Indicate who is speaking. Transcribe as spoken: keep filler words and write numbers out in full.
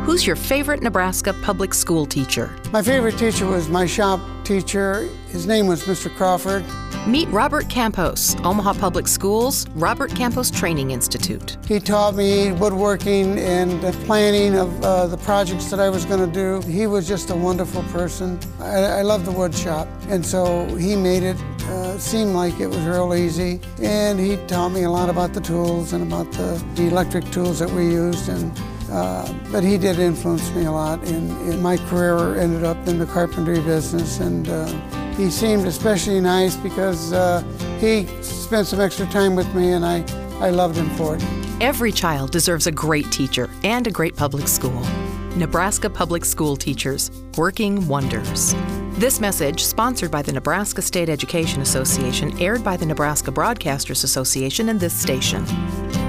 Speaker 1: Who's your favorite Nebraska public school teacher?
Speaker 2: My favorite teacher was my shop teacher. His name was Mister Crawford.
Speaker 1: Meet Robert Campos, Omaha Public Schools, Robert Campos Training Institute.
Speaker 2: He taught me woodworking and the planning of uh, the projects that I was going to do. He was just a wonderful person. I, I love the wood shop, and so he made it uh, seem like it was real easy. And he taught me a lot about the tools and about the, the electric tools that we used. And uh, but he did influence me a lot. In, in my career, ended up in the carpentry business, and uh, he seemed especially nice because uh, he spent some extra time with me, and I, I loved him for it.
Speaker 1: Every child deserves a great teacher and a great public school. Nebraska Public School Teachers, working wonders. This message, sponsored by the Nebraska State Education Association, aired by the Nebraska Broadcasters Association and this station.